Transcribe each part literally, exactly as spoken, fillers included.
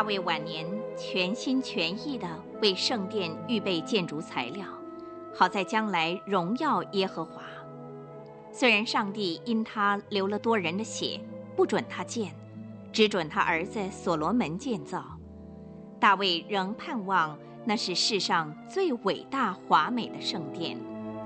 卫晚年全心全意地为圣殿预备建筑材料，好在将来荣耀耶和华。虽然上帝因他流了多人的血，不准他建，只准他儿子所罗门建造，大卫仍盼望那是世上最伟大华美的圣殿。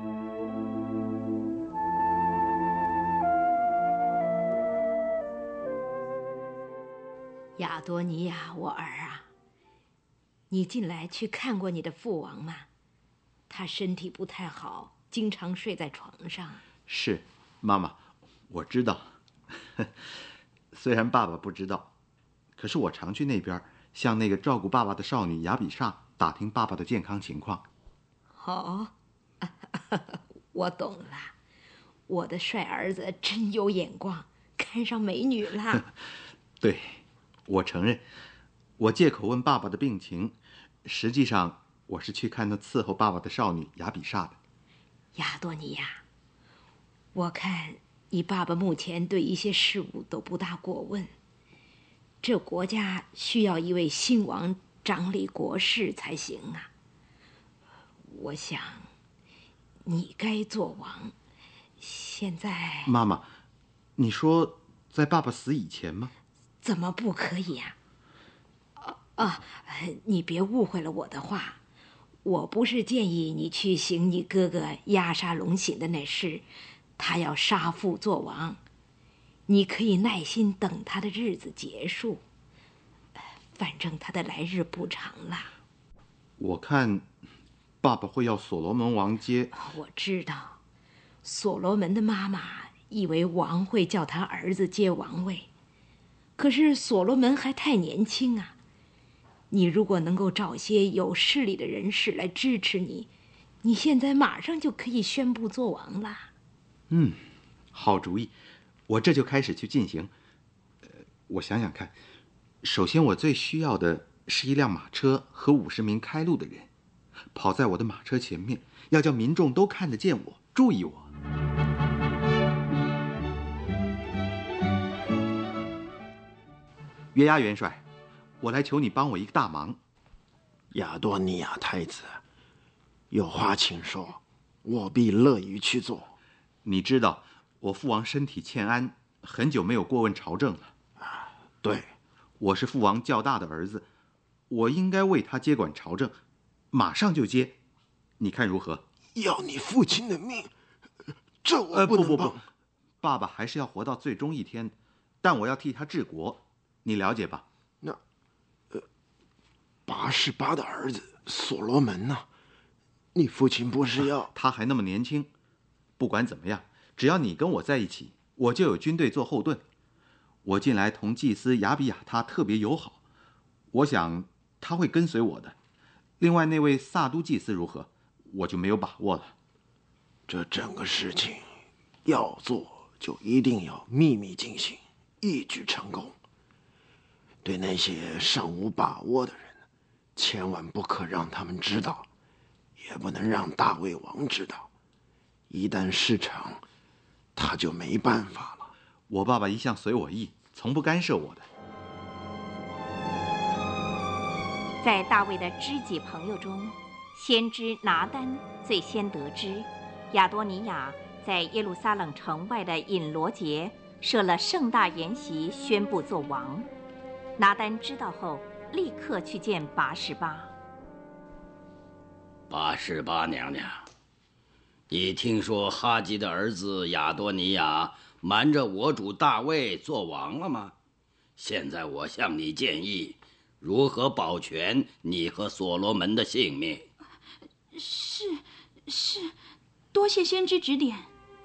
亚多尼亚，我儿啊，你近来去看过你的父王吗？他身体不太好，经常睡在床上。 是，妈妈，我知道。虽然爸爸不知道，可是我常去那边向那个照顾爸爸的少女雅比煞打听爸爸的健康情况。 哦，我懂了，我的帅儿子真有眼光，看上美女了。 对，我承认，我借口问爸爸的病情，实际上我是去看那伺候爸爸的少女雅比煞的。 亚多尼亚，我看你爸爸目前对一些事物都不大过问，这国家需要一位新王掌理国事才行啊。我想你该做王。现在妈妈，你说在爸爸死以前吗？ 怎么不可以啊？啊啊！你别误会了我的话，我不是建议你去行你哥哥押沙龙行的那事，他要杀父做王，你可以耐心等他的日子结束，反正他的来日不长了。 我看爸爸会要所罗门王接。 我知道，所罗门的妈妈以为王会叫他儿子接王位，可是所罗门还太年轻啊。你如果能够找些有势力的人士来支持你，你现在马上就可以宣布做王了。 嗯，好主意，我这就开始去进行。呃，我想想看，首先我最需要的是一辆马车和五十名开路的人，跑在我的马车前面，要叫民众都看得见我，注意我。约押元帅，我来求你帮我一个大忙。 亚多尼亚太子，有话请说，我必乐于去做。 你知道我父王身体欠安，很久没有过问朝政了。 对， 我是父王较大的儿子，我应该为他接管朝政，马上就接，你看如何？ 要你父亲的命，这我呃不能帮。 不不不，爸爸还是要活到最终一天，但我要替他治国，你了解吧？ 那，呃，拔示巴的儿子所罗门呢？你父亲不是要…… 他还那么年轻，不管怎么样，只要你跟我在一起，我就有军队做后盾。我近来同祭司亚比亚他特别友好，我想他会跟随我的。另外那位萨都祭司如何，我就没有把握了。 这整个事情要做，就一定要秘密进行，一举成功。对那些尚无把握的人，千万不可让他们知道，也不能让大卫王知道。一旦事成，他就没办法了。 我爸爸一向随我意，从不干涉我的。 在大卫的知己朋友中，先知拿单最先得知，亚多尼亚在耶路撒冷城外的隐罗节设了盛大筵席，宣布做王。拿单知道后，立刻去见拔示巴。 拔示巴娘娘，你听说哈吉的儿子亚多尼亚瞒着我主大卫做王了吗？现在我向你建议，如何保全你和所罗门的性命。 是是，多谢先知指点。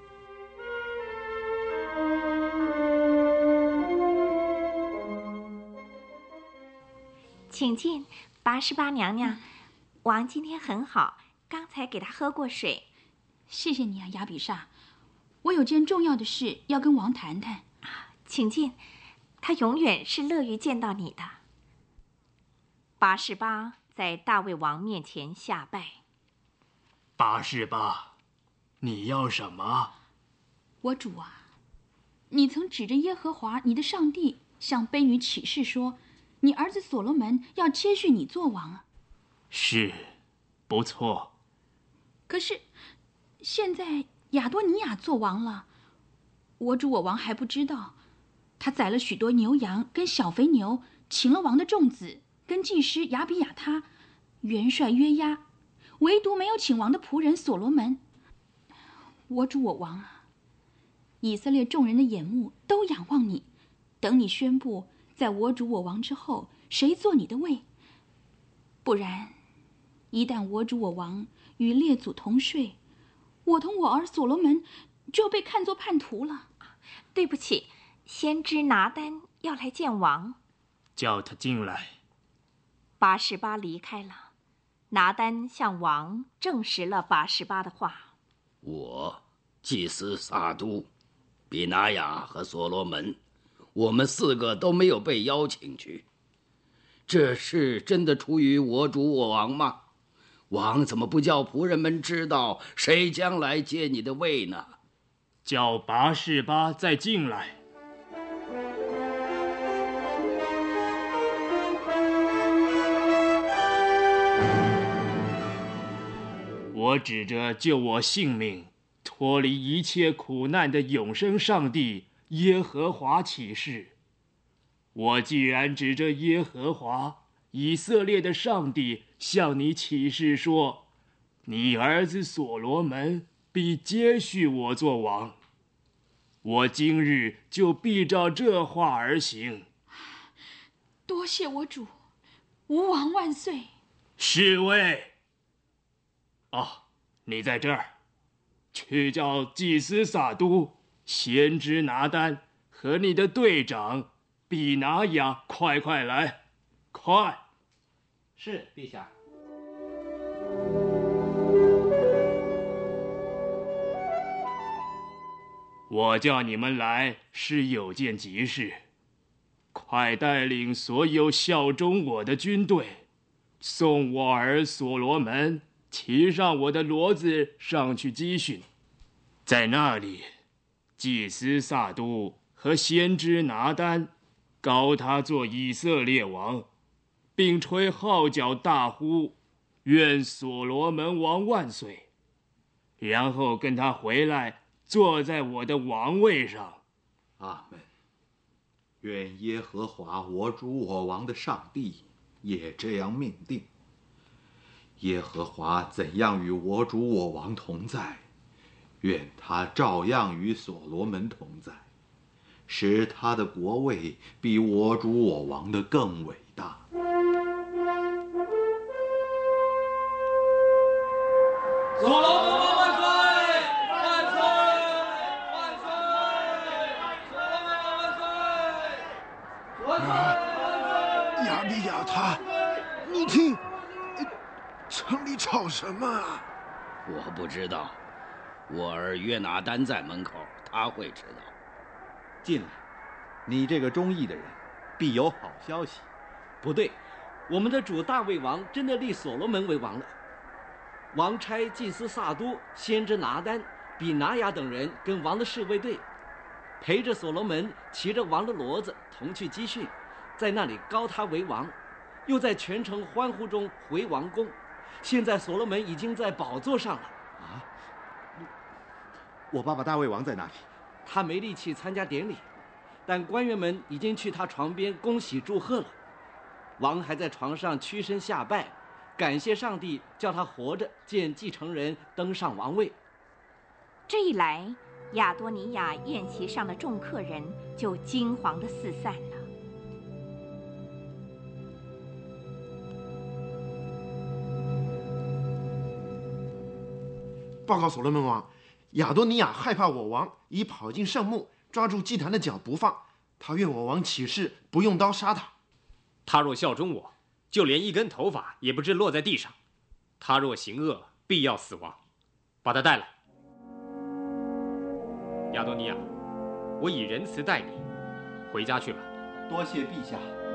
请进，拔示巴娘娘。王今天很好，刚才给他喝过水。 谢谢你啊，亚比煞。我有件重要的事要跟王谈谈。 请进，他永远是乐于见到你的。拔示巴在大卫王面前下拜。 拔示巴，你要什么？ 我主啊，你曾指着耶和华你的上帝向卑女起誓说， 你儿子所罗门要接续你做王啊。 是，不错。 可是，现在亚多尼亚做王了，我主我王还不知道。他宰了许多牛羊跟小肥牛，请了王的众子跟祭司亚比亚他、元帅约押，唯独没有请王的仆人所罗门。我主我王啊，以色列众人的眼目都仰望你，等你宣布在我主我王之后谁做你的位。不然，一旦我主我王与列祖同睡，我同我儿所罗门就要被看作叛徒了。 对不起，先知拿单要来见王。 叫他进来。 拔示巴离开了，拿单向王证实了拔示巴的话。 我祭司撒都、比拿雅和所罗门，我们四个都没有被邀请去。这事真的出于我主我王吗？王怎么不叫仆人们知道谁将来接你的位呢？ 叫拔示巴再进来。我指着救我性命、脱离一切苦难的永生上帝耶和华起誓。我既然指着耶和华以色列的上帝向你起誓说，你儿子所罗门必接续我做王，我今日就必照这话而行。 多谢我主，吾王万岁。 侍卫，哦，你在这儿，去叫祭司撒都、先知拿单和你的队长比拿雅快快来，快！ 是，陛下。 我叫你们来是有件急事，快带领所有效忠我的军队，送我儿所罗门骑上我的骡子上去击训。在那里，祭司撒都和先知拿单膏他做以色列王，并吹号角大呼，愿所罗门王万岁，然后跟他回来坐在我的王位上。 阿门。愿耶和华我主我王的上帝也这样命定。耶和华怎样与我主我王同在，愿他照样与所罗门同在，使他的国位比我主我王的更伟大。 所罗门王万岁！万岁！万岁！所罗门王万岁！万岁！ 亚比亚他，你听，城里吵什么啊？ 我不知道，我儿约拿单在门口，他会知道。 进来，你这个忠义的人，必有好消息。 不对，我们的主大卫王真的立所罗门为王了。王差祭司撒都、先知拿单、比拿雅等人跟王的侍卫队，陪着所罗门骑着王的骡子同去击训，在那里膏他为王，又在全城欢呼中回王宫。现在所罗门已经在宝座上了。 啊！我爸爸大卫王在哪里？ 他没力气参加典礼，但官员们已经去他床边恭喜祝贺了。王还在床上屈身下拜，感谢上帝叫他活着见继承人登上王位。 这一来，亚多尼亚宴席上的众客人就惊惶地四散了。 报告所罗门王，亚多尼亚害怕我王，已跑进圣幕，抓住祭坛的脚不放。他愿我王起誓不用刀杀他。 他若效忠我，就连一根头发也不知落在地上；他若行恶，必要死亡。把他带来。亚多尼亚，我以仁慈待你，回家去吧。 多谢陛下。